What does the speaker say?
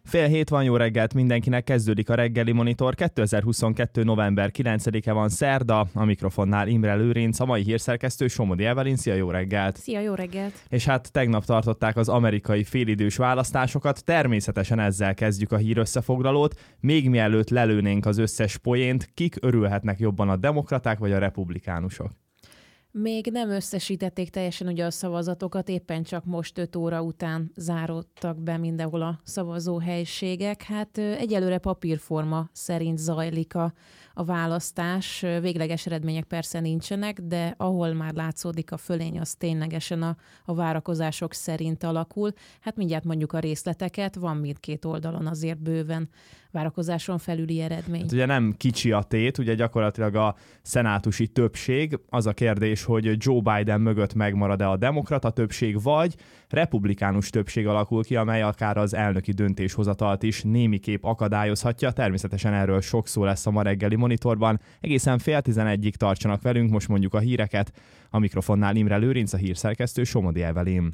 6:30 van, jó reggelt mindenkinek, kezdődik a reggeli monitor. 2022. november 9-e van, szerda, a mikrofonnál Imre Lőrinc, a mai hírszerkesztő Somodi Evelyn. Szia, jó reggelt! Szia, jó reggelt! És hát tegnap tartották az amerikai félidős választásokat, természetesen ezzel kezdjük a hírösszefoglalót. Még mielőtt lelőnénk az összes poént, kik örülhetnek jobban, a demokraták vagy a republikánusok? Még nem összesítették teljesen ugye a szavazatokat, éppen csak most 5 óra után záródtak be mindenhol a szavazóhelyiségek. Hát egyelőre papírforma szerint zajlik a választás. Végleges eredmények persze nincsenek, de ahol már látszódik a fölény, az ténylegesen a várakozások szerint alakul. Hát mindjárt mondjuk a részleteket, van mindkét oldalon azért bőven várakozáson felüli eredmény. Hát ugye nem kicsi a tét, ugye gyakorlatilag a szenátusi többség. Az a kérdés, hogy Joe Biden mögött megmarad-e a demokrata többség, vagy republikánus többség alakul ki, amely akár az elnöki döntéshozatalt is némiképp akadályozhatja. Természetesen erről sok szó lesz a ma reggeli monitorban. Egészen 10:30-ig tartsanak velünk, most mondjuk a híreket. A mikrofonnál Imre Lőrinc, a hírszerkesztő Somodi Evelyn.